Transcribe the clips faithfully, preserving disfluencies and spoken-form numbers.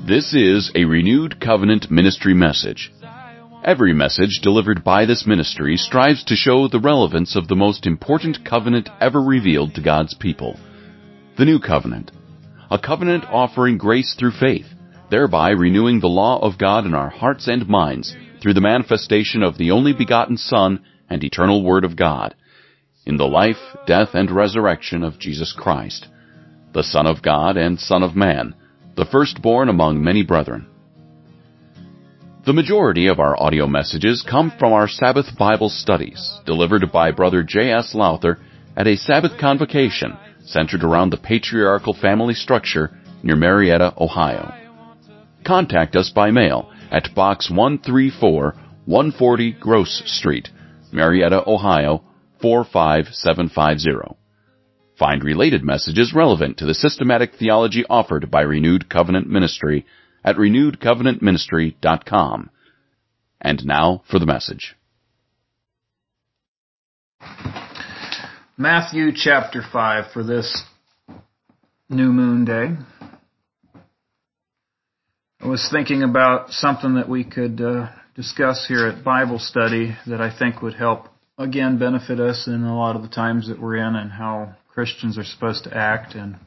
This is a Renewed Covenant Ministry message. Every message delivered by this ministry strives to show the relevance of the most important covenant ever revealed to God's people, the New Covenant, a covenant offering grace through faith, thereby renewing the law of God in our hearts and minds through the manifestation of the only begotten Son and eternal Word of God, in the life, death, and resurrection of Jesus Christ, the Son of God and Son of Man, the firstborn among many brethren. The majority of our audio messages come from our Sabbath Bible studies, delivered by Brother J S Lowther at a Sabbath convocation centered around the patriarchal family structure near Marietta, Ohio. Contact us by mail at Box one thirty-four, one forty Gross Street, Marietta, Ohio, four five seven five zero. Find related messages relevant to the systematic theology offered by Renewed Covenant Ministry at renewed covenant ministry dot com. And now for the message. Matthew chapter five for this new moon day. I was thinking about something that we could uh, discuss here at Bible study that I think would help, again, benefit us in a lot of the times that we're in and how Christians are supposed to act, and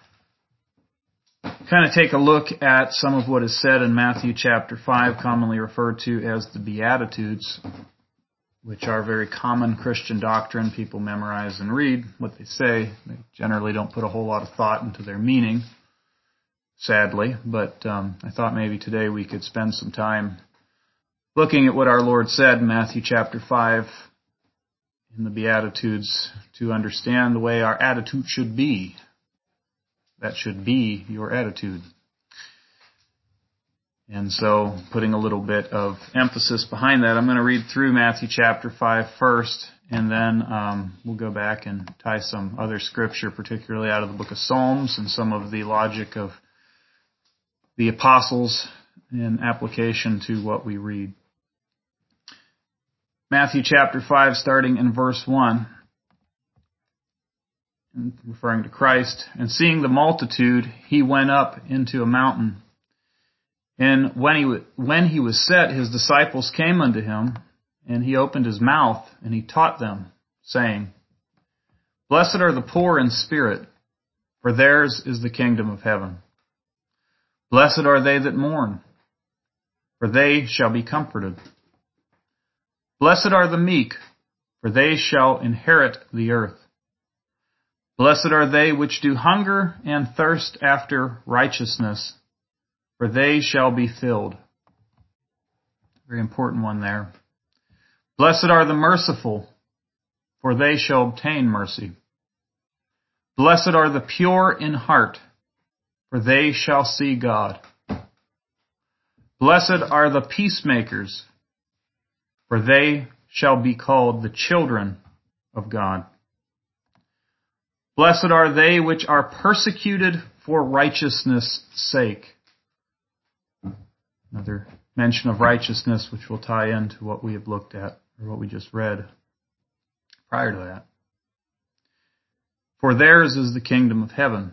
kind of take a look at some of what is said in Matthew chapter five, commonly referred to as the Beatitudes, which are very common Christian doctrine. People memorize and read what they say. They generally don't put a whole lot of thought into their meaning, sadly, but um, I thought maybe today we could spend some time looking at what our Lord said in Matthew chapter five in the Beatitudes to understand the way our attitude should be. That should be your attitude. And so, putting a little bit of emphasis behind that, I'm going to read through Matthew chapter five first, and then um, we'll go back and tie some other scripture, particularly out of the book of Psalms, and some of the logic of the apostles in application to what we read. Matthew chapter five, starting in verse one, referring to Christ, and seeing the multitude, he went up into a mountain. And when he when he was set, his disciples came unto him, and he opened his mouth, and he taught them, saying, Blessed are the poor in spirit, for theirs is the kingdom of heaven. Blessed are they that mourn, for they shall be comforted. Blessed are the meek, for they shall inherit the earth. Blessed are they which do hunger and thirst after righteousness, for they shall be filled. Very important one there. Blessed are the merciful, for they shall obtain mercy. Blessed are the pure in heart, for they shall see God. Blessed are the peacemakers, for they shall be called the children of God. Blessed are they which are persecuted for righteousness' sake. Another mention of righteousness which will tie into what we have looked at, or what we just read prior to that. For theirs is the kingdom of heaven.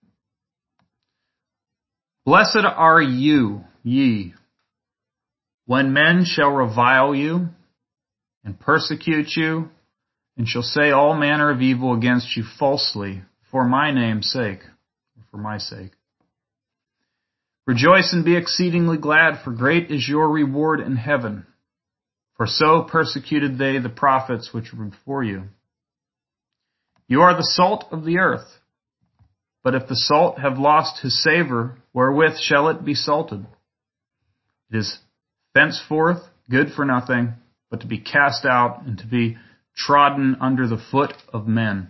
Blessed are you, ye, when men shall revile you, and persecute you, and shall say all manner of evil against you falsely, for my name's sake, or for my sake. Rejoice and be exceedingly glad, for great is your reward in heaven. For so persecuted they the prophets which were before you. You are the salt of the earth. But if the salt have lost his savor, wherewith shall it be salted? It is thenceforth good for nothing, but to be cast out and to be trodden under the foot of men.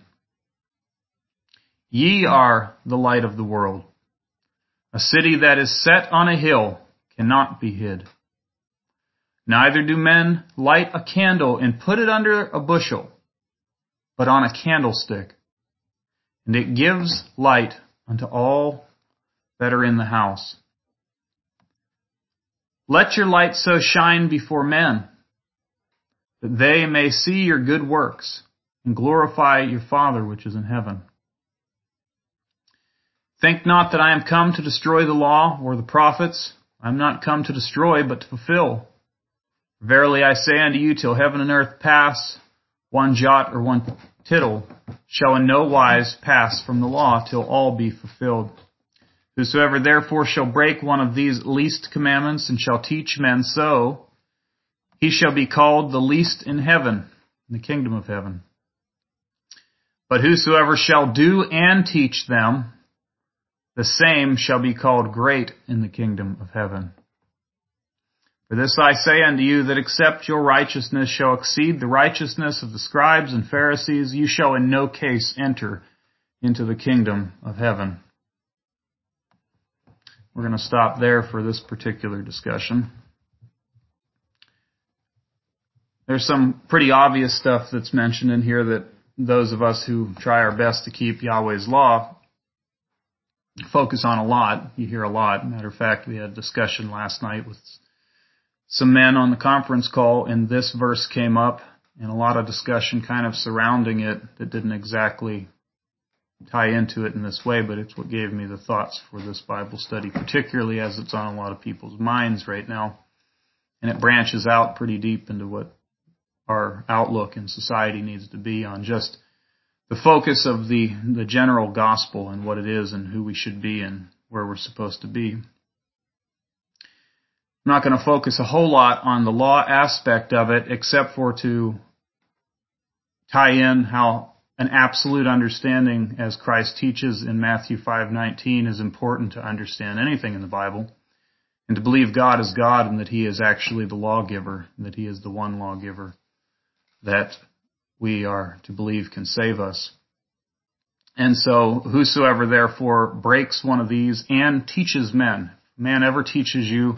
Ye are the light of the world. A city that is set on a hill cannot be hid. Neither do men light a candle and put it under a bushel, but on a candlestick, and it gives light unto all that are in the house. Let your light so shine before men, that they may see your good works and glorify your Father which is in heaven. Think not that I am come to destroy the law or the prophets. I am not come to destroy, but to fulfill. Verily I say unto you, till heaven and earth pass, one jot or one tittle shall in no wise pass from the law, till all be fulfilled. Whosoever therefore shall break one of these least commandments, and shall teach men so, he shall be called the least in heaven, in the kingdom of heaven. But whosoever shall do and teach them, the same shall be called great in the kingdom of heaven. For this I say unto you, that except your righteousness shall exceed the righteousness of the scribes and Pharisees, you shall in no case enter into the kingdom of heaven. We're going to stop there for this particular discussion. There's some pretty obvious stuff that's mentioned in here that those of us who try our best to keep Yahweh's law focus on a lot. You hear a lot. Matter of fact, we had a discussion last night with some men on the conference call, and this verse came up, and a lot of discussion kind of surrounding it that didn't exactly tie into it in this way, but it's what gave me the thoughts for this Bible study, particularly as it's on a lot of people's minds right now. And it branches out pretty deep into what our outlook in society needs to be on just the focus of the, the general gospel and what it is and who we should be and where we're supposed to be. I'm not going to focus a whole lot on the law aspect of it, except for to tie in how an absolute understanding, as Christ teaches in Matthew five nineteen, is important to understand anything in the Bible, and to believe God is God and that He is actually the lawgiver, and that He is the one lawgiver that we are to believe can save us. And so, whosoever therefore breaks one of these and teaches men, if man ever teaches you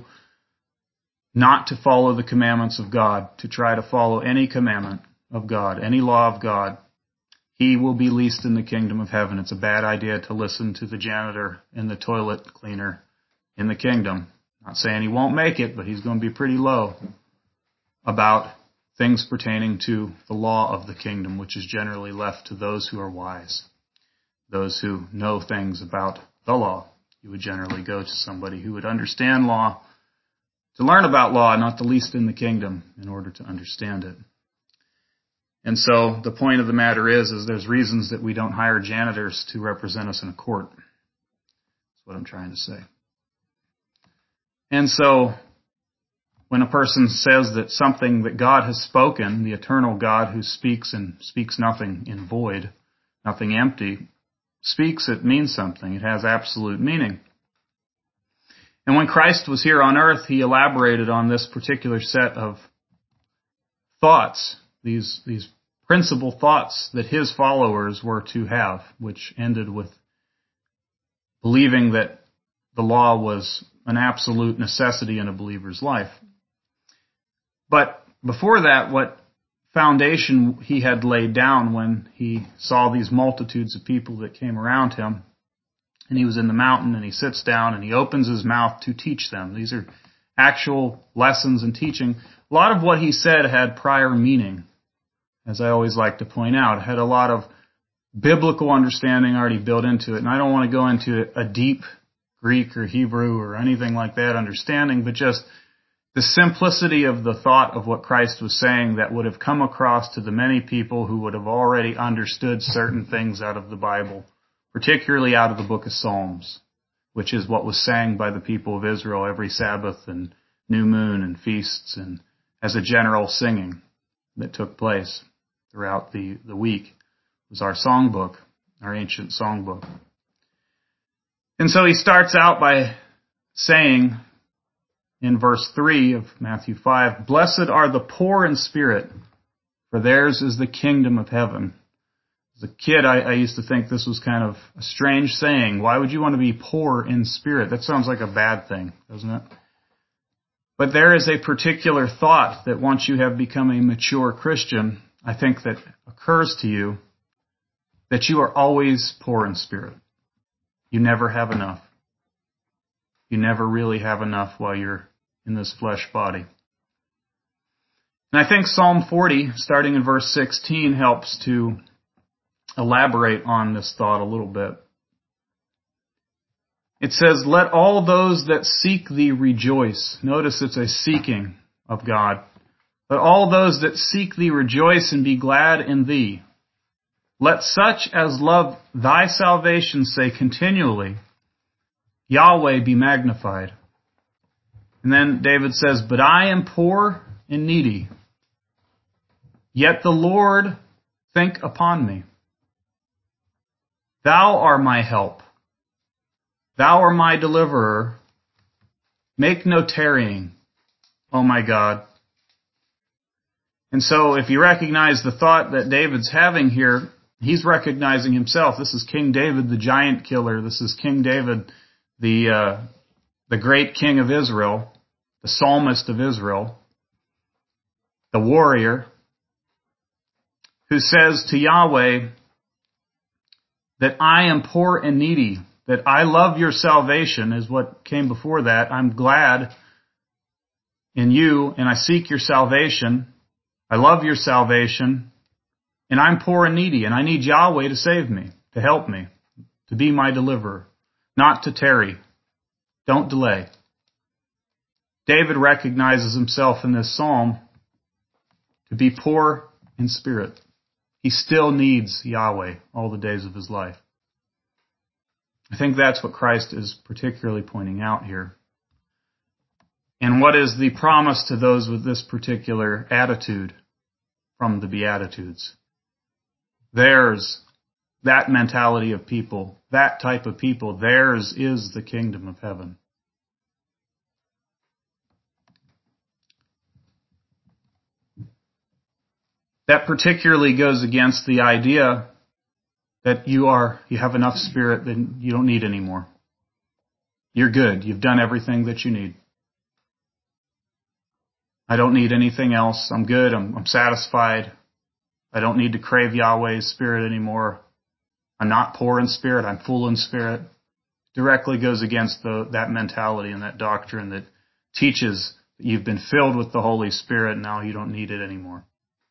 not to follow the commandments of God, to try to follow any commandment of God, any law of God, he will be least in the kingdom of heaven. It's a bad idea to listen to the janitor and the toilet cleaner in the kingdom. Not saying he won't make it, but he's going to be pretty low about things pertaining to the law of the kingdom, which is generally left to those who are wise, those who know things about the law. You would generally go to somebody who would understand law to learn about law, not the least in the kingdom, in order to understand it. And so the point of the matter is, is there's reasons that we don't hire janitors to represent us in a court. That's what I'm trying to say. And so when a person says that something that God has spoken, the eternal God who speaks and speaks nothing in void, nothing empty, speaks, it means something. It has absolute meaning. And when Christ was here on earth, He elaborated on this particular set of thoughts, these, these principal thoughts that His followers were to have, which ended with believing that the law was an absolute necessity in a believer's life. But before that, what foundation He had laid down when He saw these multitudes of people that came around Him, and He was in the mountain, and He sits down, and He opens His mouth to teach them. These are actual lessons and teaching. A lot of what He said had prior meaning, as I always like to point out. It had a lot of biblical understanding already built into it. And I don't want to go into a deep Greek or Hebrew or anything like that understanding, but just the simplicity of the thought of what Christ was saying that would have come across to the many people who would have already understood certain things out of the Bible, particularly out of the book of Psalms, which is what was sang by the people of Israel every Sabbath and new moon and feasts, and as a general singing that took place throughout the, the week. It was our songbook, our ancient songbook. And so He starts out by saying in verse three of Matthew five, "Blessed are the poor in spirit, for theirs is the kingdom of heaven." As a kid, I, I used to think this was kind of a strange saying. Why would you want to be poor in spirit? That sounds like a bad thing, doesn't it? But there is a particular thought that once you have become a mature Christian, I think that occurs to you, that you are always poor in spirit. You never have enough. You never really have enough while you're in this flesh body. And I think Psalm forty, starting in verse sixteen, helps to elaborate on this thought a little bit. It says, let all those that seek thee rejoice. Notice it's a seeking of God. Let all those that seek thee rejoice and be glad in thee. Let such as love thy salvation say continually, Yahweh be magnified. And then David says, but I am poor and needy, yet the Lord think upon me. Thou art my help. Thou art my deliverer. Make no tarrying, O my God. And so if you recognize the thought that David's having here, he's recognizing himself. This is King David, the giant killer. This is King David, the uh, the great king of Israel, the psalmist of Israel, the warrior, who says to Yahweh that I am poor and needy, that I love your salvation is what came before that. I'm glad in you and I seek your salvation. I love your salvation and I'm poor and needy and I need Yahweh to save me, to help me, to be my deliverer, not to tarry. Don't delay. David recognizes himself in this psalm to be poor in spirit. He still needs Yahweh all the days of his life. I think that's what Christ is particularly pointing out here. And what is the promise to those with this particular attitude from the Beatitudes? Theirs, that mentality of people, that type of people, theirs is the kingdom of heaven. That particularly goes against the idea that you are, you have enough spirit that you don't need any more. You're good. You've done everything that you need. I don't need anything else. I'm good. I'm, I'm satisfied. I don't need to crave Yahweh's spirit anymore. I'm not poor in spirit. I'm full in spirit. Directly goes against the, that mentality and that doctrine that teaches that you've been filled with the Holy Spirit and now you don't need it anymore.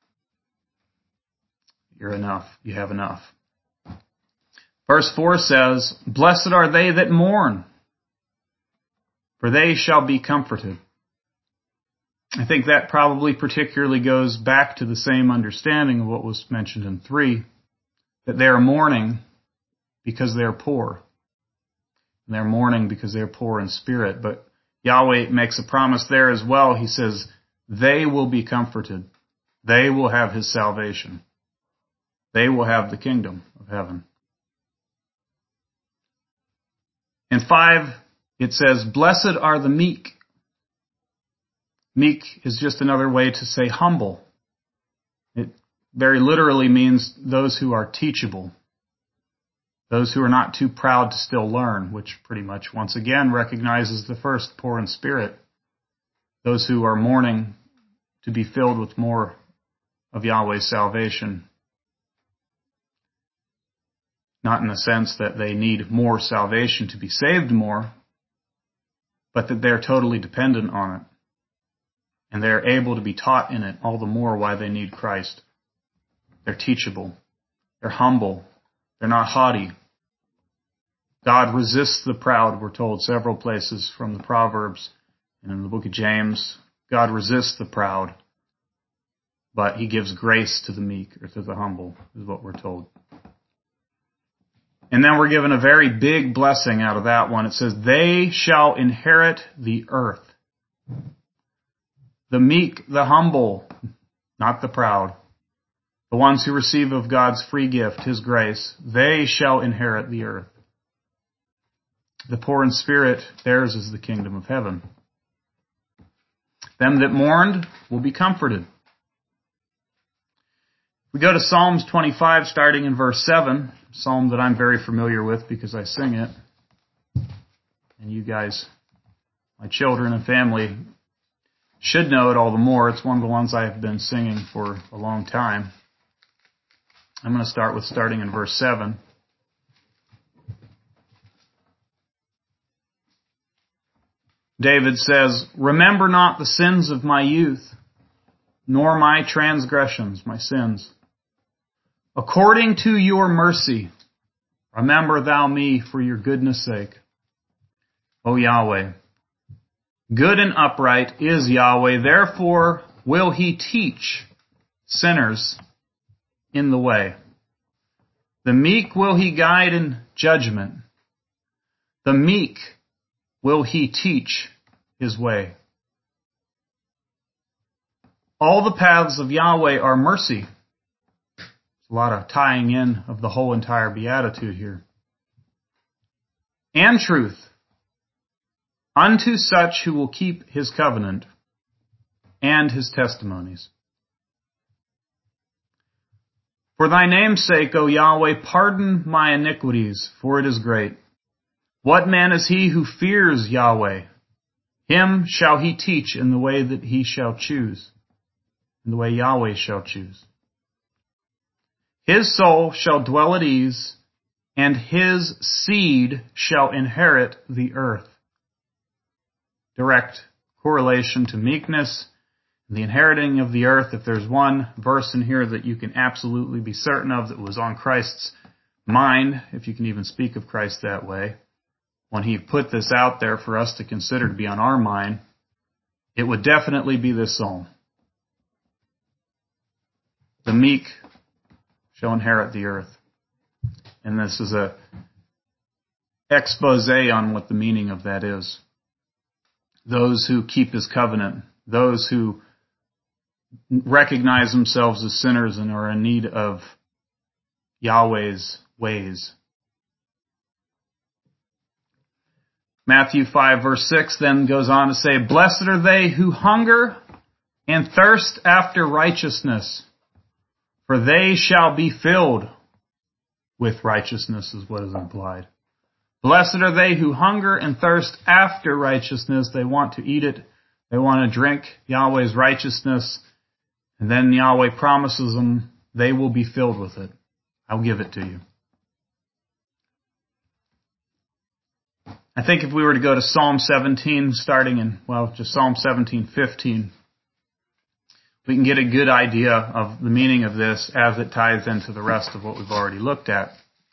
You're enough. You have enough. Verse four says, blessed are they that mourn, for they shall be comforted. I think that probably particularly goes back to the same understanding of what was mentioned in three, that they are mourning because they are poor. And they're mourning because they're poor in spirit. But Yahweh makes a promise there as well. He says, they will be comforted. They will have his salvation. They will have the kingdom of heaven. In five, it says, blessed are the meek. Meek is just another way to say humble. It very literally means those who are teachable. Those who are not too proud to still learn, which pretty much once again recognizes the first, poor in spirit. Those who are mourning to be filled with more of Yahweh's salvation. Not in the sense that they need more salvation to be saved more, but that they're totally dependent on it. And they're able to be taught in it all the more why they need Christ. They're teachable. They're humble. They're not haughty. God resists the proud, we're told several places from the Proverbs and in the book of James. God resists the proud, but he gives grace to the meek or to the humble, is what we're told. And then we're given a very big blessing out of that one. It says, they shall inherit the earth. The meek, the humble, not the proud. The ones who receive of God's free gift, his grace, they shall inherit the earth. The poor in spirit, theirs is the kingdom of heaven. Them that mourned will be comforted. We go to Psalms twenty-five, starting in verse seven, a psalm that I'm very familiar with because I sing it. And you guys, my children and family, should know it all the more. It's one of the ones I have been singing for a long time. I'm going to start with starting in verse seven. David says, remember not the sins of my youth, nor my transgressions, my sins. According to your mercy, remember thou me for your goodness' sake. O Yahweh. Good and upright is Yahweh, therefore will he teach sinners in the way. The meek will he guide in judgment. The meek will he teach his way. All the paths of Yahweh are mercy. There's a lot of tying in of the whole entire beatitude here. And truth unto such who will keep his covenant and his testimonies. For thy name's sake, O Yahweh, pardon my iniquities, for it is great. What man is he who fears Yahweh? Him shall he teach in the way that he shall choose, in the way Yahweh shall choose. His soul shall dwell at ease, and his seed shall inherit the earth. Direct correlation to meekness and the inheriting of the earth. If there's one verse in here that you can absolutely be certain of that was on Christ's mind, if you can even speak of Christ that way, when he put this out there for us to consider to be on our mind, it would definitely be this psalm. The meek shall inherit the earth. And this is a expose on what the meaning of that is. Those who keep his covenant, those who recognize themselves as sinners and are in need of Yahweh's ways. Matthew five verse six then goes on to say, Blessed are they who hunger and thirst after righteousness, for they shall be filled with righteousness, is what is implied. Blessed are they who hunger and thirst after righteousness. They want to eat it. They want to drink Yahweh's righteousness. And then Yahweh promises them they will be filled with it. I'll give it to you. I think if we were to go to Psalm seventeen, starting in, well, just Psalm seventeen fifteen, we can get a good idea of the meaning of this as it ties into the rest of what we've already looked at.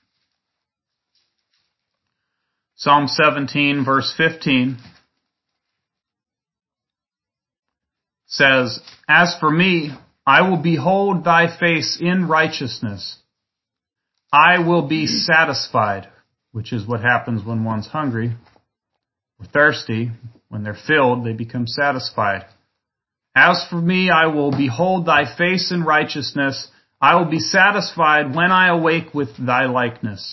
Psalm seventeen, verse fifteen says, As for me, I will behold thy face in righteousness. I will be satisfied, which is what happens when one's hungry or thirsty. When they're filled, they become satisfied. As for me, I will behold thy face in righteousness. I will be satisfied when I awake with thy likeness.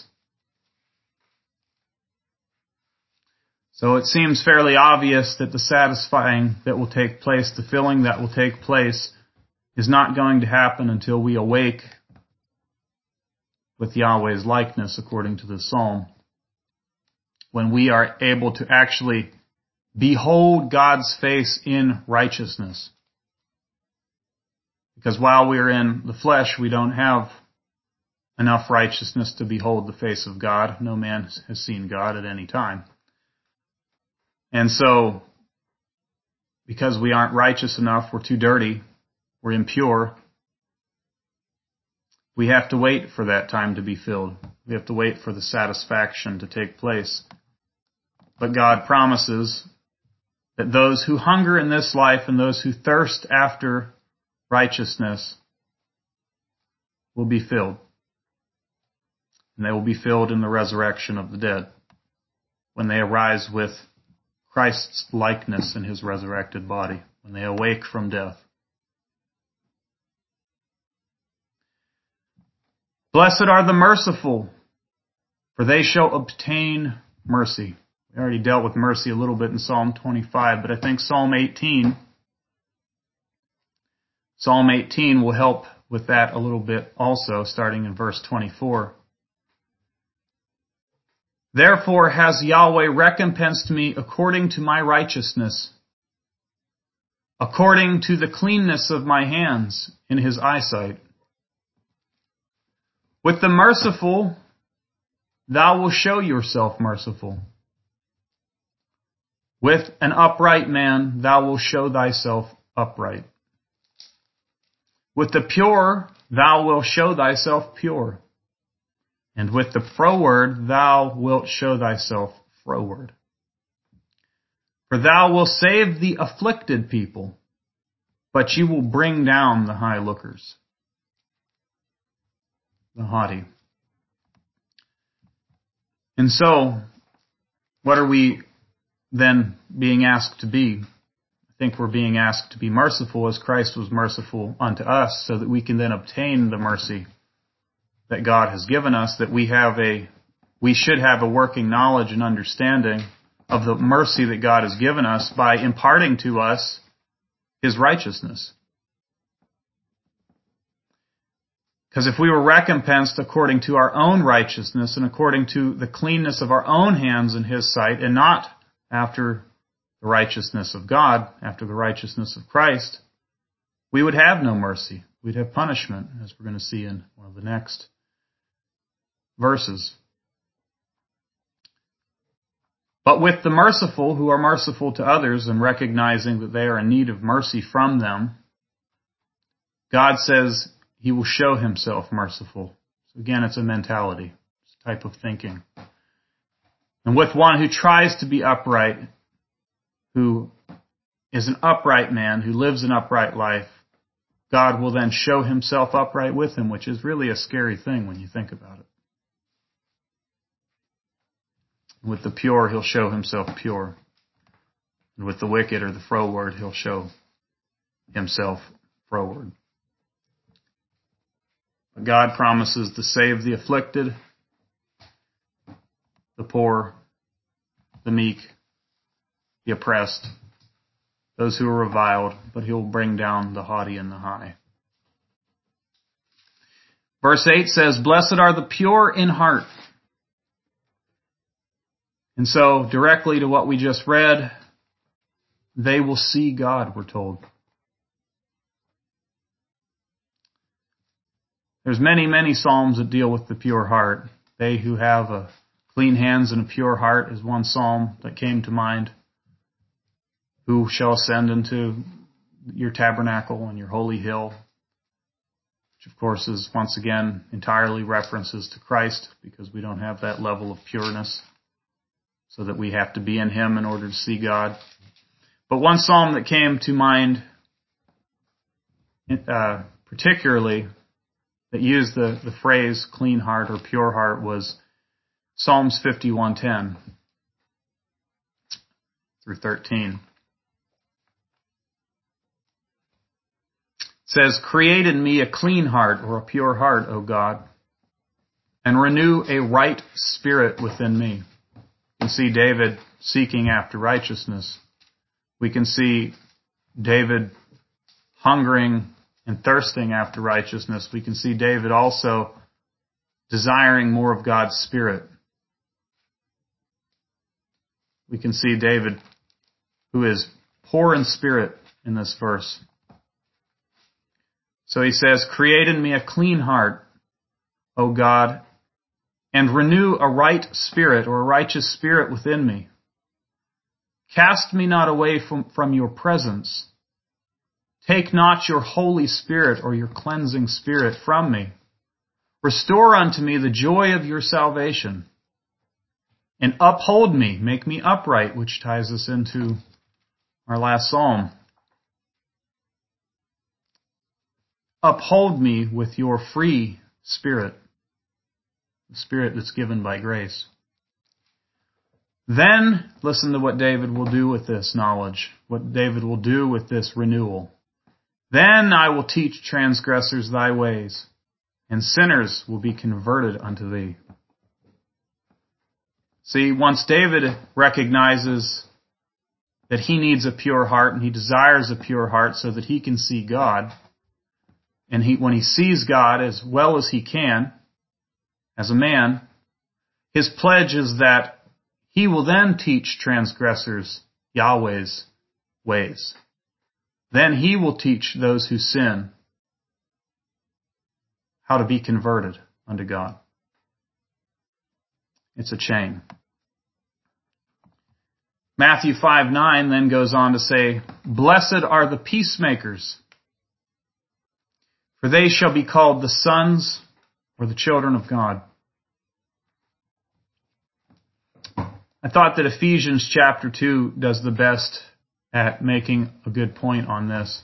So it seems fairly obvious that the satisfying that will take place, the filling that will take place, is not going to happen until we awake with Yahweh's likeness, according to the psalm. When we are able to actually behold God's face in righteousness. Because while we are in the flesh, we don't have enough righteousness to behold the face of God. No man has seen God at any time. And so, because we aren't righteous enough, we're too dirty, we're impure, we have to wait for that time to be filled. We have to wait for the satisfaction to take place. But God promises that those who hunger in this life and those who thirst after righteousness will be filled. And they will be filled in the resurrection of the dead, when they arise with Christ's likeness in his resurrected body, when they awake from death. Blessed are the merciful, for they shall obtain mercy. We already dealt with mercy a little bit in Psalm twenty-five, but I think Psalm eighteen, Psalm eighteen will help with that a little bit also, starting in verse twenty-four. Therefore has Yahweh recompensed me according to my righteousness, according to the cleanness of my hands in his eyesight. With the merciful, thou wilt show yourself merciful. With an upright man, thou wilt show thyself upright. With the pure, thou wilt show thyself pure. And with the froward, thou wilt show thyself froward. For thou wilt save the afflicted people, but you will bring down the high lookers, the haughty. And so, what are we then being asked to be? I think we're being asked to be merciful as Christ was merciful unto us, so that we can then obtain the mercy that God has given us, that we have a, we should have a working knowledge and understanding of the mercy that God has given us by imparting to us His righteousness. Because if we were recompensed according to our own righteousness and according to the cleanness of our own hands in His sight, and not after the righteousness of God, after the righteousness of Christ, we would have no mercy. We'd have punishment, as we're going to see in one of the next verses. But with the merciful who are merciful to others and recognizing that they are in need of mercy from them, God says He will show Himself merciful. So again, it's a mentality. It's a type of thinking. And with one who tries to be upright, who is an upright man, who lives an upright life, God will then show Himself upright with him, which is really a scary thing when you think about it. With the pure, He'll show Himself pure. And with the wicked or the froward, He'll show Himself froward. But God promises to save the afflicted, the poor, the meek, the oppressed, those who are reviled, but He'll bring down the haughty and the high. Verse eight says, "Blessed are the pure in heart." And so, directly to what we just read, they will see God, we're told. There's many, many psalms that deal with the pure heart. They who have a clean hands and a pure heart is one psalm that came to mind. Who shall ascend into your tabernacle and your holy hill? Which, of course, is once again entirely references to Christ, because we don't have that level of pureness, so that we have to be in Him in order to see God. But one psalm that came to mind uh, particularly that used the, the phrase clean heart or pure heart was Psalms fifty-one ten through thirteen. It says, "Create in me a clean heart," or a pure heart, O God, "and renew a right spirit within me." We can see David seeking after righteousness. We can see David hungering and thirsting after righteousness. We can see David also desiring more of God's Spirit. We can see David, who is poor in spirit in this verse. So he says, "Create in me a clean heart, O God, and renew a right spirit," or a righteous spirit within me. "Cast me not away from, from your presence. Take not your Holy Spirit," or your cleansing Spirit, "from me. Restore unto me the joy of your salvation. And uphold me," make me upright, which ties us into our last psalm. "Uphold me with your free spirit," the Spirit that's given by grace. Then, listen to what David will do with this knowledge, what David will do with this renewal. "Then I will teach transgressors thy ways, and sinners will be converted unto thee." See, once David recognizes that he needs a pure heart and he desires a pure heart so that he can see God, and he, when he sees God as well as he can, as a man, his pledge is that he will then teach transgressors Yahweh's ways. Then he will teach those who sin how to be converted unto God. It's a chain. Matthew five nine then goes on to say, "Blessed are the peacemakers, for they shall be called the sons," or the children of God. I thought that Ephesians chapter two does the best at making a good point on this.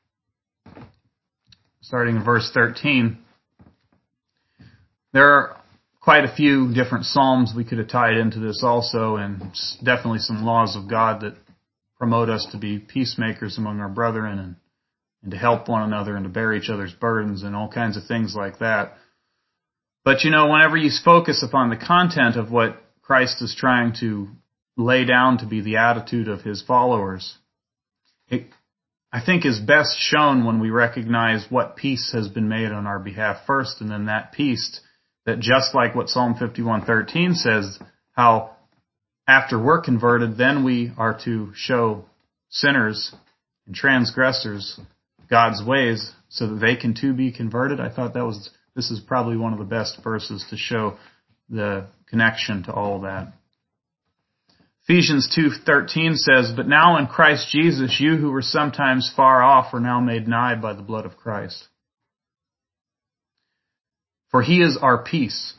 Starting in verse thirteen. There are quite a few different psalms we could have tied into this also, and definitely some laws of God that promote us to be peacemakers among our brethren and, and to help one another and to bear each other's burdens and all kinds of things like that. But you know, whenever you focus upon the content of what Christ is trying to lay down to be the attitude of his followers, it, I think, is best shown when we recognize what peace has been made on our behalf first, and then that peace, that just like what Psalm fifty-one thirteen says, how after we're converted, then we are to show sinners and transgressors God's ways so that they can too be converted. I thought that was, this is probably one of the best verses to show the connection to all that. Ephesians two thirteen says, "But now in Christ Jesus, you who were sometimes far off are now made nigh by the blood of Christ. For he is our peace,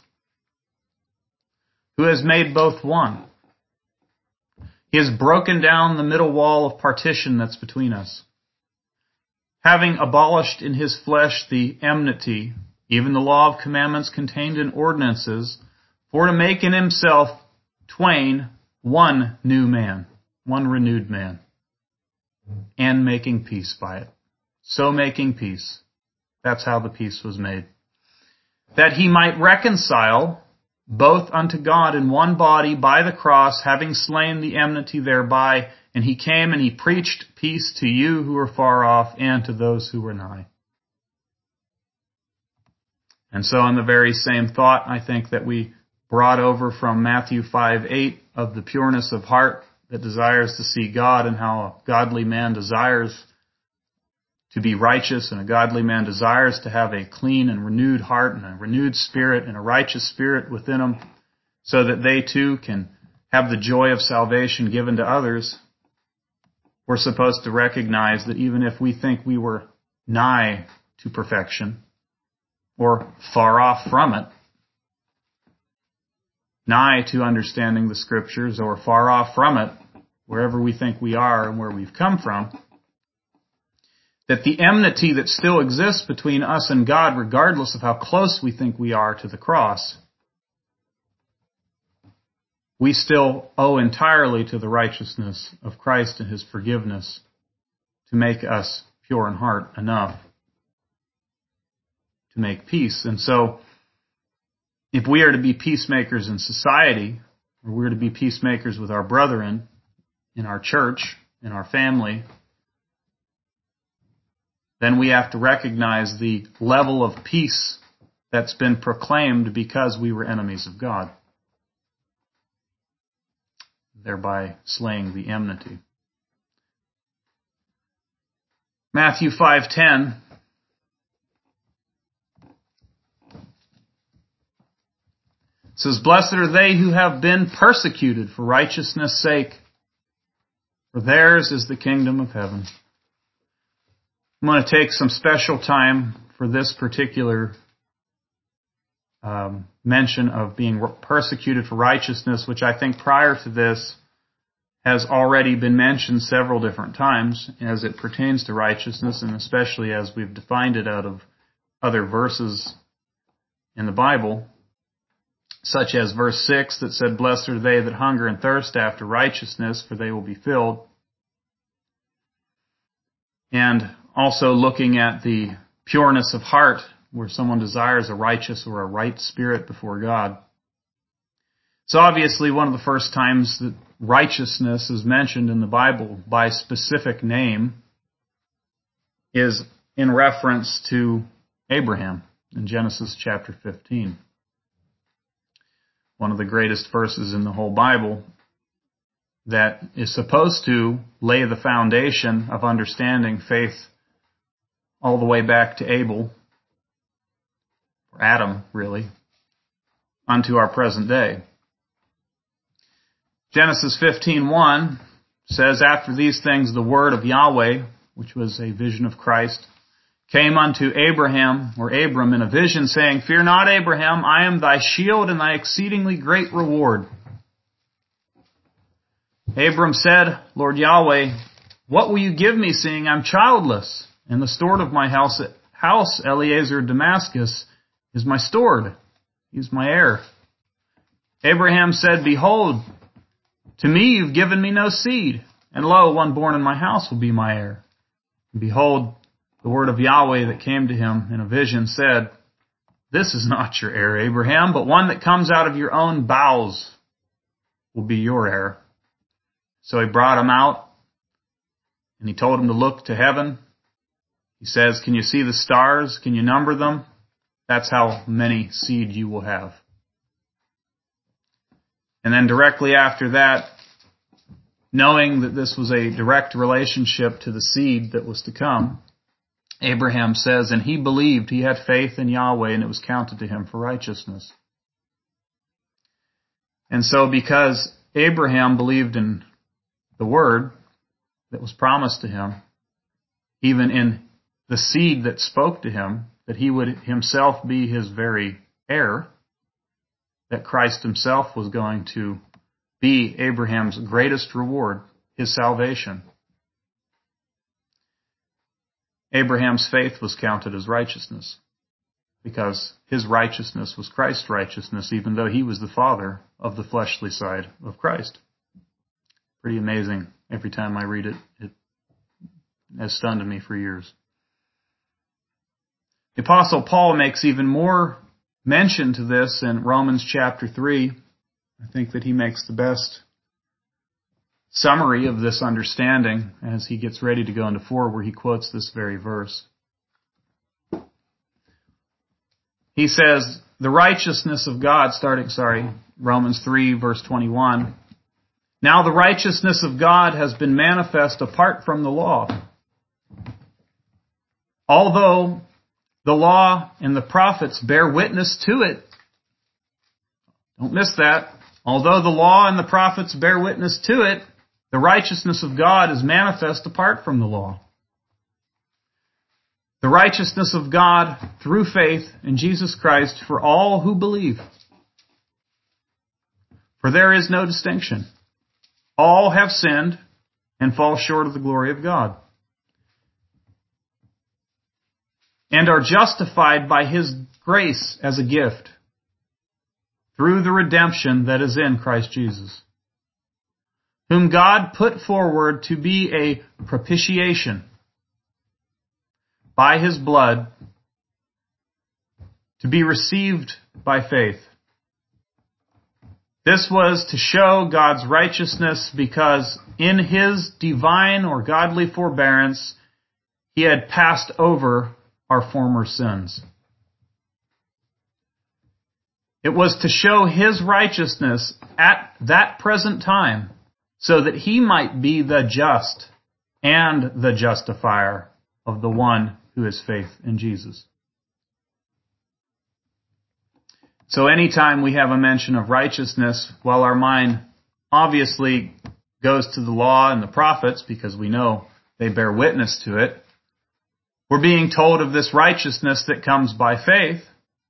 who has made both one. He has broken down the middle wall of partition that's between us, having abolished in his flesh the enmity, even the law of commandments contained in ordinances, for to make in himself twain one new man, one renewed man, and making peace by it." So making peace. That's how the peace was made. "That he might reconcile both unto God in one body by the cross, having slain the enmity thereby. And he came and he preached peace to you who were far off and to those who were nigh." And so in the very same thought, I think that we brought over from Matthew five eight of the pureness of heart that desires to see God, and how a godly man desires to be righteous, and a godly man desires to have a clean and renewed heart and a renewed spirit and a righteous spirit within them, so that they too can have the joy of salvation given to others. We're supposed to recognize that even if we think we were nigh to perfection or far off from it, nigh to understanding the Scriptures or far off from it, wherever we think we are and where we've come from, that the enmity that still exists between us and God, regardless of how close we think we are to the cross, we still owe entirely to the righteousness of Christ and his forgiveness to make us pure in heart enough to make peace. And so, if we are to be peacemakers in society, or we're to be peacemakers with our brethren, in our church, in our family, then we have to recognize the level of peace that's been proclaimed because we were enemies of God, thereby slaying the enmity. Matthew five ten says, "Blessed are they who have been persecuted for righteousness' sake, for theirs is the kingdom of heaven." I'm going to take some special time for this particular um, mention of being persecuted for righteousness, which I think prior to this has already been mentioned several different times as it pertains to righteousness, and especially as we've defined it out of other verses in the Bible, such as verse six that said, "Blessed are they that hunger and thirst after righteousness, for they will be filled." And also looking at the pureness of heart, where someone desires a righteous or a right spirit before God. It's obviously one of the first times that righteousness is mentioned in the Bible by specific name is in reference to Abraham in Genesis chapter fifteen. One of the greatest verses in the whole Bible that is supposed to lay the foundation of understanding faith all the way back to Abel, or Adam, really, unto our present day. Genesis fifteen one says, "After these things the word of Yahweh," which was a vision of Christ, "came unto Abraham," or Abram, in a vision, saying, Fear not, Abraham, I am thy shield and thy exceedingly great reward. Abram said, Lord Yahweh, what will you give me, seeing I'm childless? And the steward of my house, house Eliezer of Damascus, is my steward. He's my heir. Abraham said, Behold, to me you've given me no seed, and lo, one born in my house will be my heir. And behold, the word of Yahweh that came to him in a vision said, This is not your heir, Abraham, but one that comes out of your own bowels will be your heir. So he brought him out, and he told him to look to heaven. He says, Can you see the stars? Can you number them? That's how many seed you will have. And then directly after that, knowing that this was a direct relationship to the seed that was to come, Abraham says, and he believed, he had faith in Yahweh, and it was counted to him for righteousness. And so because Abraham believed in the word that was promised to him, even in the seed that spoke to him, that he would himself be his very heir, that Christ himself was going to be Abraham's greatest reward, his salvation. Abraham's faith was counted as righteousness, because his righteousness was Christ's righteousness, even though he was the father of the fleshly side of Christ. Pretty amazing. Every time I read it, it has stunned me for years. The Apostle Paul makes even more mention to this in Romans chapter three. I think that he makes the best summary of this understanding as he gets ready to go into four, where he quotes this very verse. He says, the righteousness of God, starting, sorry, Romans three, verse twenty-one. Now the righteousness of God has been manifest apart from the law. Although the law and the prophets bear witness to it. Don't miss that. Although the law and the prophets bear witness to it, the righteousness of God is manifest apart from the law. The righteousness of God through faith in Jesus Christ for all who believe. For there is no distinction. All have sinned and fall short of the glory of God, and are justified by His grace as a gift through the redemption that is in Christ Jesus, whom God put forward to be a propitiation by His blood, to be received by faith. This was to show God's righteousness, because in His divine or godly forbearance, He had passed over our former sins. It was to show His righteousness at that present time, so that He might be the just and the justifier of the one who has faith in Jesus. So anytime we have a mention of righteousness, while our mind obviously goes to the law and the prophets, because we know they bear witness to it, we're being told of this righteousness that comes by faith.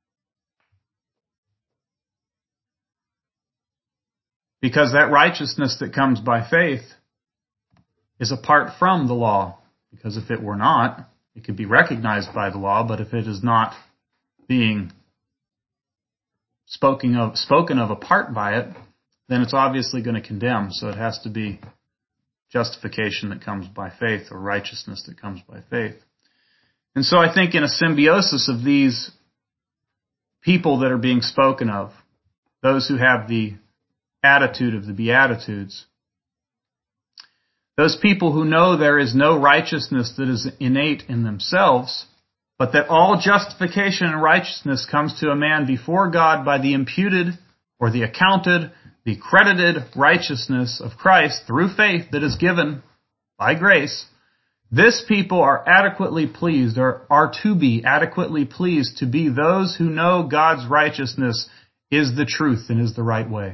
Because that righteousness that comes by faith is apart from the law. Because if it were not, it could be recognized by the law, but if it is not being spoken of, spoken of apart by it, then it's obviously going to condemn. So it has to be justification that comes by faith, or righteousness that comes by faith. And so I think in a symbiosis of these people that are being spoken of, those who have the attitude of the Beatitudes, those people who know there is no righteousness that is innate in themselves, but that all justification and righteousness comes to a man before God by the imputed or the accounted, the credited righteousness of Christ through faith that is given by grace. This people are adequately pleased, or are to be adequately pleased to be those who know God's righteousness is the truth and is the right way.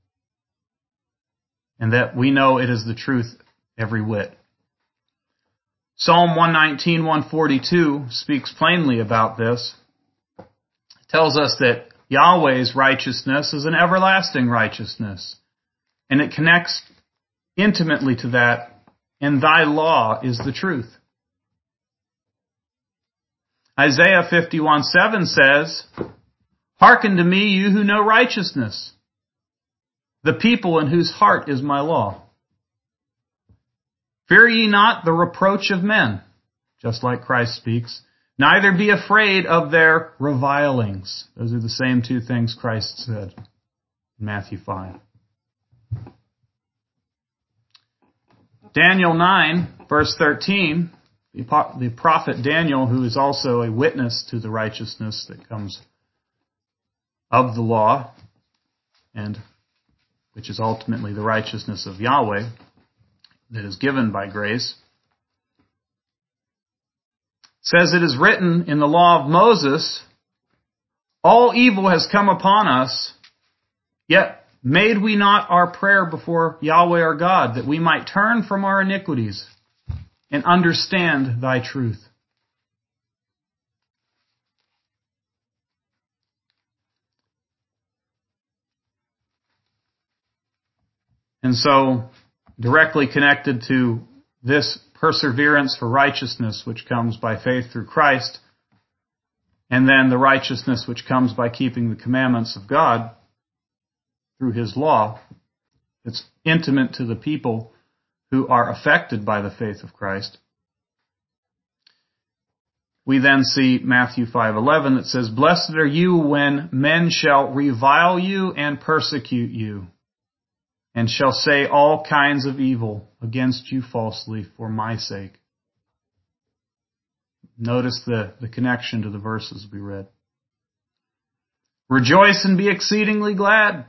And that we know it is the truth every whit. Psalm one nineteen, one forty-two speaks plainly about this. It tells us that Yahweh's righteousness is an everlasting righteousness. And it connects intimately to that, and thy law is the truth. Isaiah fifty-one seven says, hearken to me, you who know righteousness, the people in whose heart is my law. Fear ye not the reproach of men, just like Christ speaks, neither be afraid of their revilings. Those are the same two things Christ said in Matthew five. Daniel nine, verse thirteen, the prophet Daniel, who is also a witness to the righteousness that comes of the law, and which is ultimately the righteousness of Yahweh that is given by grace, says it is written in the law of Moses, all evil has come upon us, yet made we not our prayer before Yahweh our God, that we might turn from our iniquities and understand thy truth. And so, directly connected to this perseverance for righteousness, which comes by faith through Christ, and then the righteousness which comes by keeping the commandments of God through His law, it's intimate to the people who are affected by the faith of Christ. We then see Matthew five eleven that says, blessed are you when men shall revile you and persecute you, and shall say all kinds of evil against you falsely for my sake. Notice the, the connection to the verses we read. Rejoice and be exceedingly glad,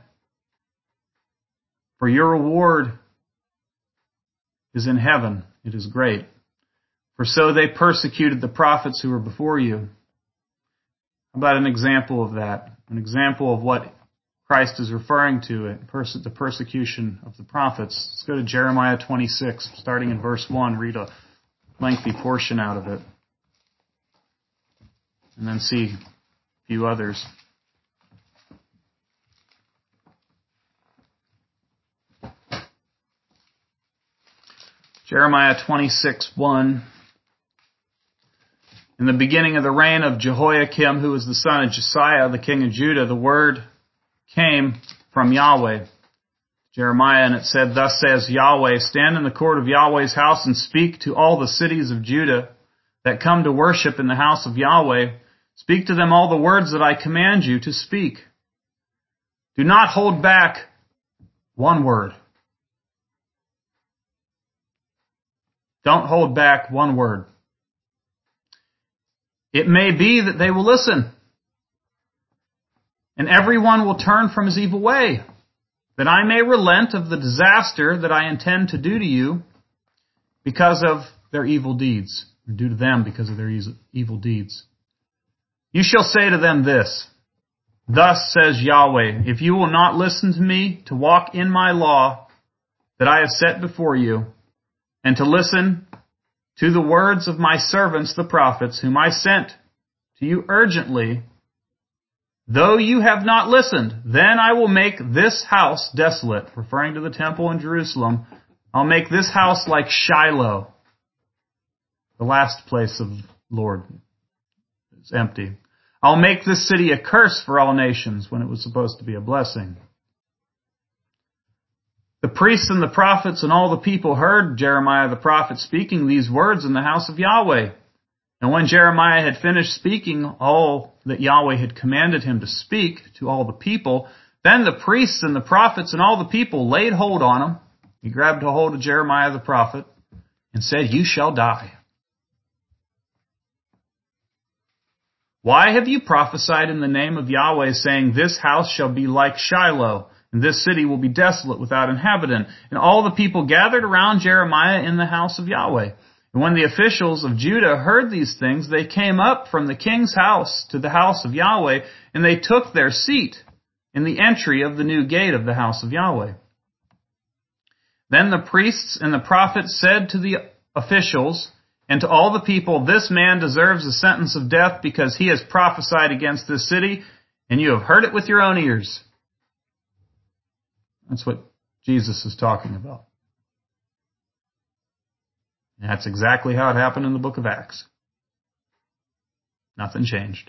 for your reward is in heaven. It is great. For so they persecuted the prophets who were before you. How about an example of that? An example of what Christ is referring to it, the persecution of the prophets. Let's go to Jeremiah twenty-six, starting in verse one. Read a lengthy portion out of it. And then see a few others. Jeremiah twenty-six one. In the beginning of the reign of Jehoiakim, who was the son of Josiah, the king of Judah, the word came from Yahweh, Jeremiah, and it said, thus says Yahweh, stand in the court of Yahweh's house and speak to all the cities of Judah that come to worship in the house of Yahweh. Speak to them all the words that I command you to speak. Do not hold back one word. Don't hold back one word. It may be that they will listen, and everyone will turn from his evil way, that I may relent of the disaster that I intend to do to you because of their evil deeds, or do to them because of their evil deeds. You shall say to them this, thus says Yahweh, if you will not listen to me to walk in my law that I have set before you, and to listen to the words of my servants the prophets, whom I sent to you urgently, though you have not listened, then I will make this house desolate, referring to the temple in Jerusalem. I'll make this house like Shiloh, the last place of the Lord. It's empty. I'll make this city a curse for all nations when it was supposed to be a blessing. The priests and the prophets and all the people heard Jeremiah the prophet speaking these words in the house of Yahweh. And when Jeremiah had finished speaking all that Yahweh had commanded him to speak to all the people, then the priests and the prophets and all the people laid hold on him. He grabbed a hold of Jeremiah the prophet and said, you shall die. Why have you prophesied in the name of Yahweh, saying, this house shall be like Shiloh, and this city will be desolate without inhabitant? And all the people gathered around Jeremiah in the house of Yahweh. And when the officials of Judah heard these things, they came up from the king's house to the house of Yahweh, and they took their seat in the entry of the new gate of the house of Yahweh. Then the priests and the prophets said to the officials and to all the people, this man deserves a sentence of death because he has prophesied against this city, and you have heard it with your own ears. That's what Jesus is talking about. And that's exactly how it happened in the book of Acts. Nothing changed.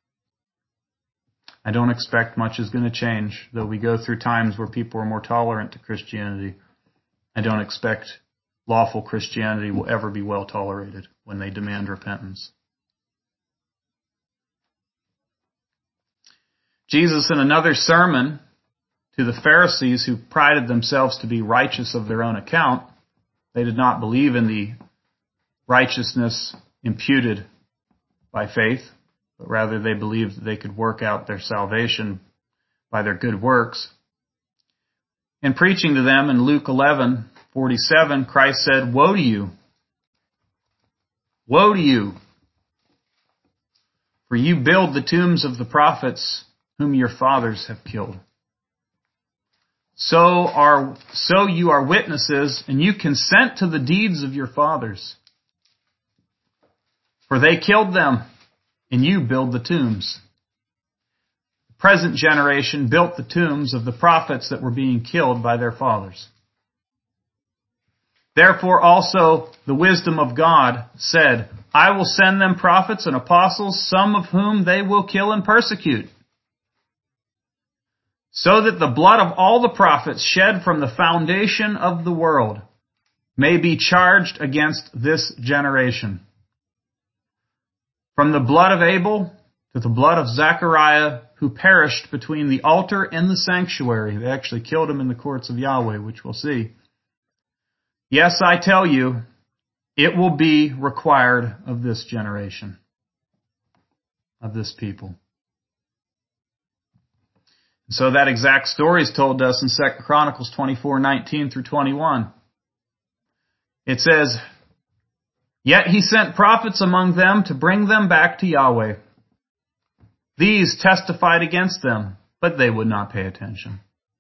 I don't expect much is going to change, though we go through times where people are more tolerant to Christianity. I don't expect lawful Christianity will ever be well tolerated when they demand repentance. Jesus, in another sermon to the Pharisees who prided themselves to be righteous of their own account, they did not believe in the righteousness imputed by faith, but rather they believed that they could work out their salvation by their good works. In preaching to them in Luke eleven forty-seven, Christ said, "Woe to you! Woe to you! For you build the tombs of the prophets whom your fathers have killed. So are so you are witnesses, and you consent to the deeds of your fathers. For they killed them, and you build the tombs." The present generation built the tombs of the prophets that were being killed by their fathers. Therefore also the wisdom of God said, "I will send them prophets and apostles, some of whom they will kill and persecute, so that the blood of all the prophets shed from the foundation of the world may be charged against this generation. From the blood of Abel to the blood of Zechariah, who perished between the altar and the sanctuary." They actually killed him in the courts of Yahweh, which we'll see. "Yes, I tell you, it will be required of this generation," of this people. So that exact story is told to us in Second Chronicles twenty-four nineteen through twenty-one. It says, "Yet he sent prophets among them to bring them back to Yahweh. These testified against them, but they would not pay attention.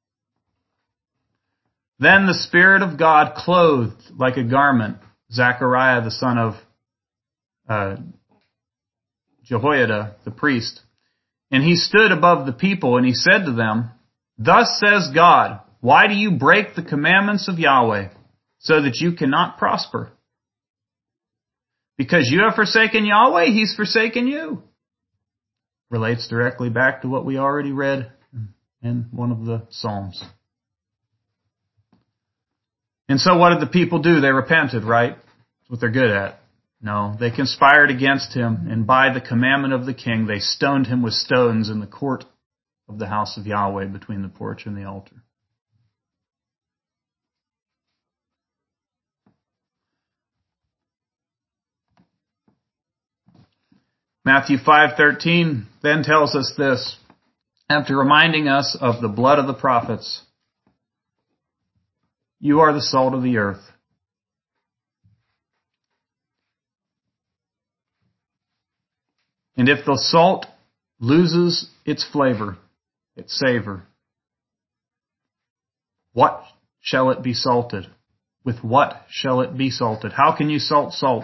Then the Spirit of God clothed like a garment Zechariah the son of uh, Jehoiada, the priest. And he stood above the people, and he said to them, 'Thus says God, why do you break the commandments of Yahweh, so that you cannot prosper? Because you have forsaken Yahweh, he's forsaken you.'" Relates directly back to what we already read in one of the Psalms. And so what did the people do? They repented, right? That's what they're good at. No, they conspired against him, and by the commandment of the king, they stoned him with stones in the court of the house of Yahweh between the porch and the altar. Matthew five thirteen then tells us this, after reminding us of the blood of the prophets: "You are the salt of the earth. And if the salt loses its flavor, its savor, what shall it be salted? With what shall it be salted?" How can you salt salt?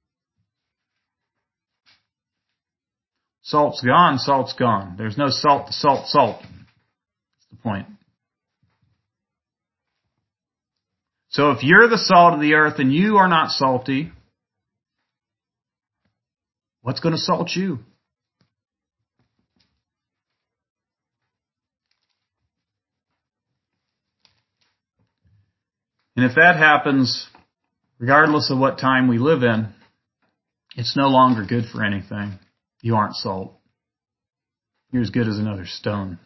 Salt's gone, salt's gone. There's no salt to salt salt. That's the point. So if you're the salt of the earth and you are not salty, what's going to salt you? And if that happens, regardless of what time we live in, it's no longer good for anything. You aren't salt. You're as good as another stone.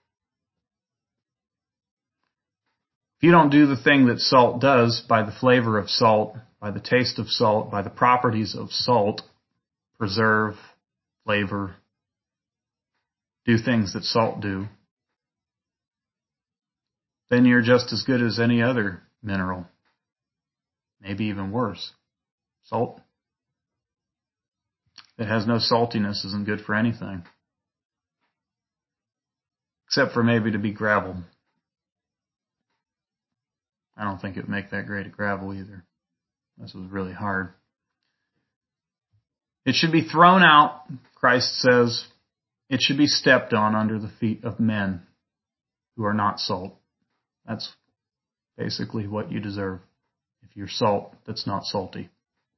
If you don't do the thing that salt does by the flavor of salt, by the taste of salt, by the properties of salt, preserve, flavor, do things that salt do, then you're just as good as any other mineral. Maybe even worse. Salt that has no saltiness isn't good for anything. Except for maybe to be gravel. I don't think it would make that great a gravel either. This was really hard. It should be thrown out, Christ says. It should be stepped on under the feet of men who are not salt. That's basically what you deserve if you're salt that's not salty.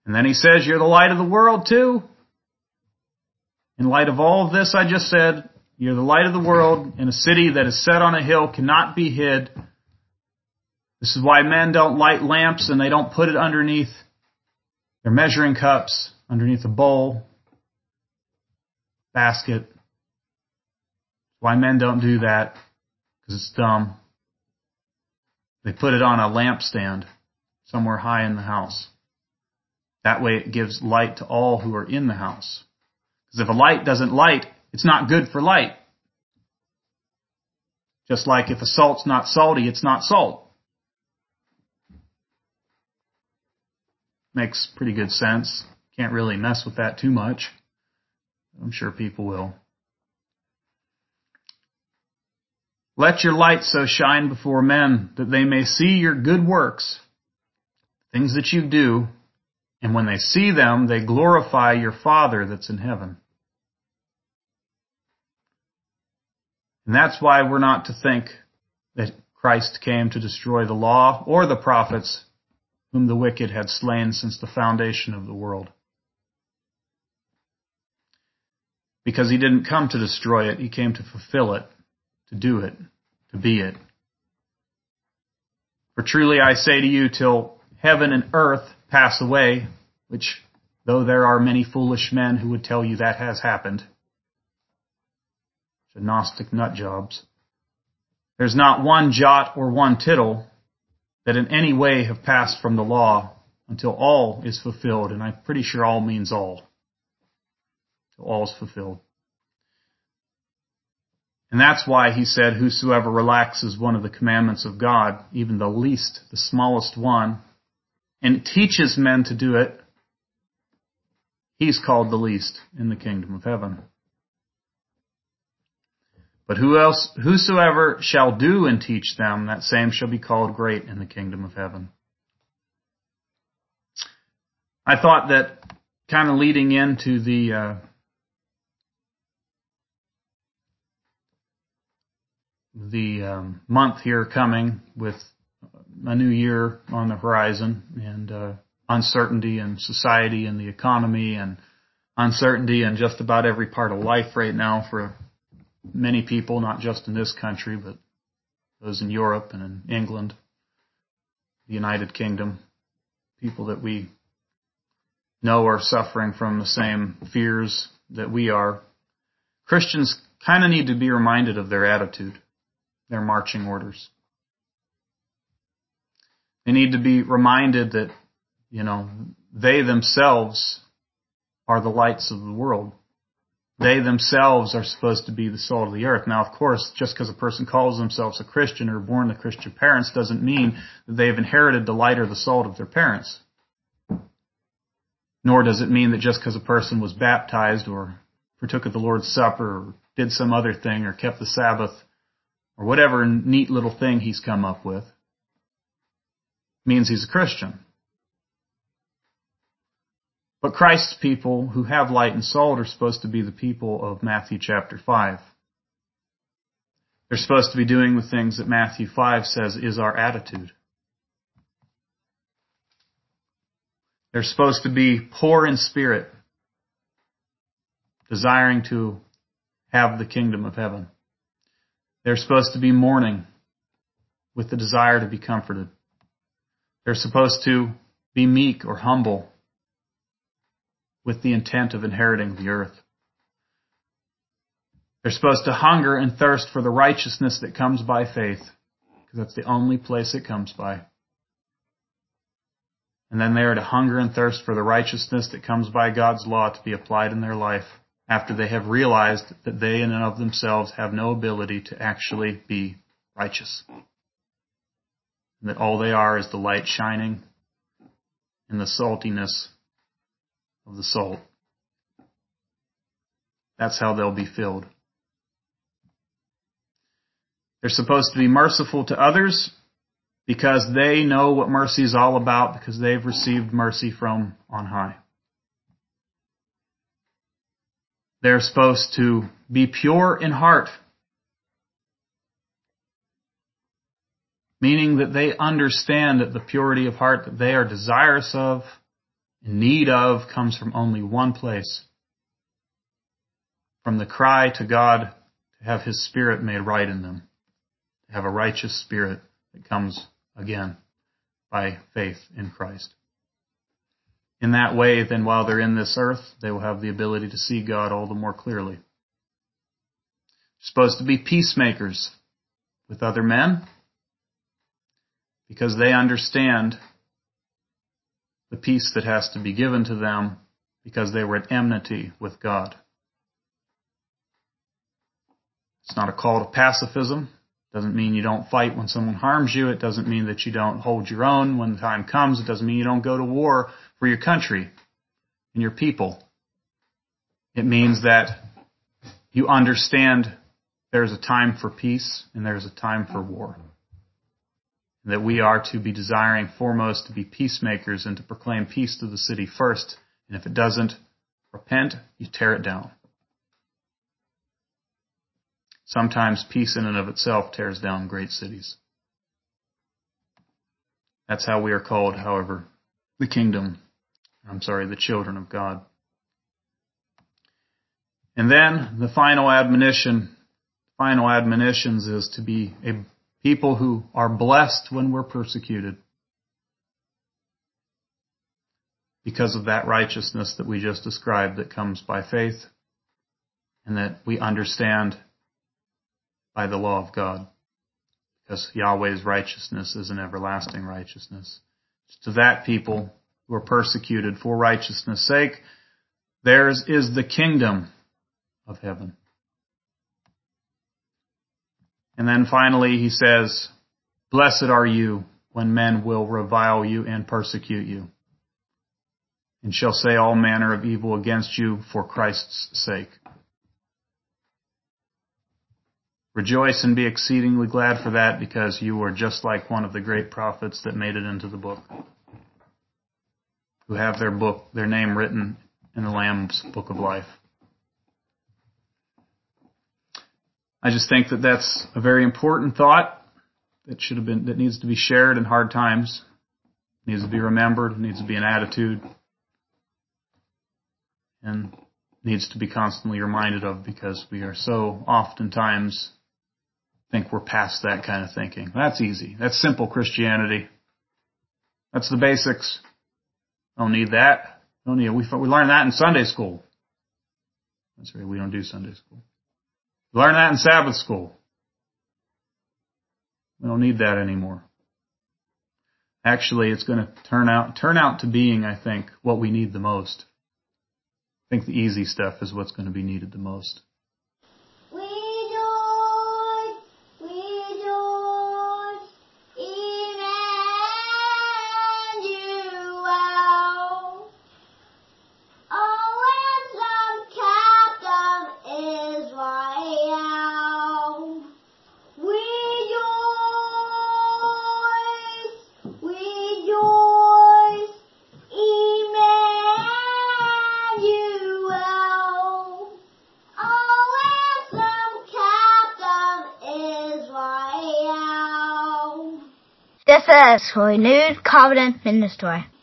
And then he says, you're the light of the world too. In light of all of this I just said, you're the light of the world, and a city that is set on a hill cannot be hid. This is why men don't light lamps and they don't put it underneath their measuring cups, underneath a bowl, basket. Why men don't do that, because it's dumb. They put it on a lampstand somewhere high in the house. That way it gives light to all who are in the house. Because if a light doesn't light, it's not good for light. Just like if a salt's not salty, it's not salt. Makes pretty good sense. Can't really mess with that too much. I'm sure people will. Let your light so shine before men that they may see your good works, things that you do, and when they see them, they glorify your Father that's in heaven. And that's why we're not to think that Christ came to destroy the law or the prophets whom the wicked had slain since the foundation of the world. Because he didn't come to destroy it, he came to fulfill it, to do it, to be it. For truly I say to you, till heaven and earth pass away, which, though there are many foolish men who would tell you that has happened, Gnostic nut jobs, there's not one jot or one tittle that in any way have passed from the law until all is fulfilled. And I'm pretty sure all means all. Till all is fulfilled. And that's why he said, whosoever relaxes one of the commandments of God, even the least, the smallest one, and teaches men to do it, he's called the least in the kingdom of heaven. But who else, whosoever shall do and teach them, that same shall be called great in the kingdom of heaven. I thought that kind of leading into the uh, the um, month here coming with a new year on the horizon and uh, uncertainty in society and the economy and uncertainty in just about every part of life right now for many people, not just in this country, but those in Europe and in England, the United Kingdom, people that we know are suffering from the same fears that we are. Christians kind of need to be reminded of their attitude, their marching orders. They need to be reminded that, you know, they themselves are the lights of the world. They themselves are supposed to be the salt of the earth. Now, of course, just because a person calls themselves a Christian or born to Christian parents doesn't mean that they've inherited the light or the salt of their parents. Nor does it mean that just because a person was baptized or partook of the Lord's Supper or did some other thing or kept the Sabbath or whatever neat little thing he's come up with means he's a Christian. But Christ's people who have light and salt are supposed to be the people of Matthew chapter five. They're supposed to be doing the things that Matthew five says is our attitude. They're supposed to be poor in spirit, desiring to have the kingdom of heaven. They're supposed to be mourning with the desire to be comforted. They're supposed to be meek or humble with the intent of inheriting the earth. They're supposed to hunger and thirst for the righteousness that comes by faith, because that's the only place it comes by. And then they are to hunger and thirst for the righteousness that comes by God's law to be applied in their life after they have realized that they in and of themselves have no ability to actually be righteous. And that all they are is the light shining in the saltiness of the salt. That's how they'll be filled. They're supposed to be merciful to others because they know what mercy is all about, because they've received mercy from on high. They're supposed to be pure in heart, meaning that they understand that the purity of heart that they are desirous of in need of comes from only one place. From the cry to God to have His Spirit made right in them. To have a righteous spirit that comes again by faith in Christ. In that way, then while they're in this earth, they will have the ability to see God all the more clearly. They're supposed to be peacemakers with other men because they understand the peace that has to be given to them because they were at enmity with God. It's not a call to pacifism. It doesn't mean you don't fight when someone harms you. It doesn't mean that you don't hold your own when the time comes. It doesn't mean you don't go to war for your country and your people. It means that you understand there's a time for peace and there's a time for war. That we are to be desiring foremost to be peacemakers and to proclaim peace to the city first. And if it doesn't repent, you tear it down. Sometimes peace in and of itself tears down great cities. That's how we are called, however, the kingdom, I'm sorry, the children of God. And then the final admonition, final admonitions is to be a people who are blessed when we're persecuted because of that righteousness that we just described that comes by faith and that we understand by the law of God, because Yahweh's righteousness is an everlasting righteousness. To that people who are persecuted for righteousness' sake, theirs is the kingdom of heaven. And then finally he says, blessed are you when men will revile you and persecute you, and shall say all manner of evil against you for Christ's sake. Rejoice and be exceedingly glad for that, because you are just like one of the great prophets that made it into the book, who have their book, their name written in the Lamb's book of life. I just think that that's a very important thought that should have been, that needs to be shared in hard times. It needs to be remembered. It needs to be an attitude. And needs to be constantly reminded of, because we are so oftentimes think we're past that kind of thinking. That's easy. That's simple Christianity. That's the basics. Don't need that. Don't need it. We, we learn that in Sunday school. That's right. We don't do Sunday school. We learn that in Sabbath school. We don't need that anymore. Actually, it's going to turn out turn out to being, I think, what we need the most. I think the easy stuff is what's going to be needed the most. This is Renewed Covenant Ministry.